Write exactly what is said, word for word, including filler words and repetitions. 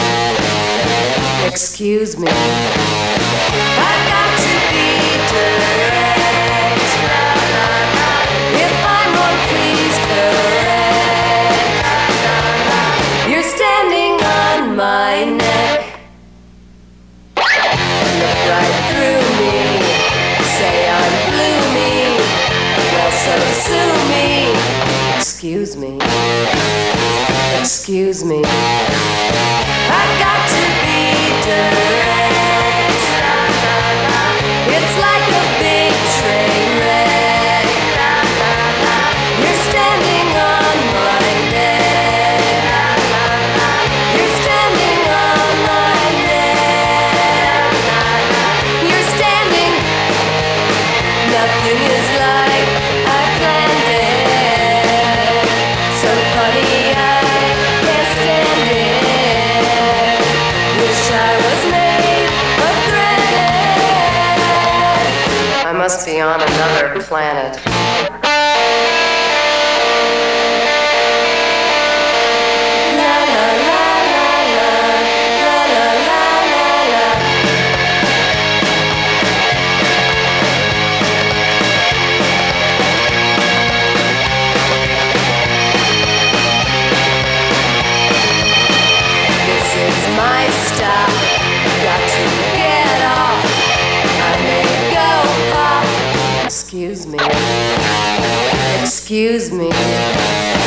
Excuse me, I've got to be direct. If I'm wrong, please correct. You're standing on my neck. Look right through me. Say I'm gloomy. Well, so sue me. Excuse me. Excuse me. I've got to be direct. It's like a big train wreck. You're standing on my neck. You're standing on my neck. You're standing. Nothing is like I planned it. So funny I can't stand it. Wish I was made of granite. I must be on another planet. La la la la la, la la la la la. This is my stop. Got to get off. I may go pop. Excuse me. Excuse me.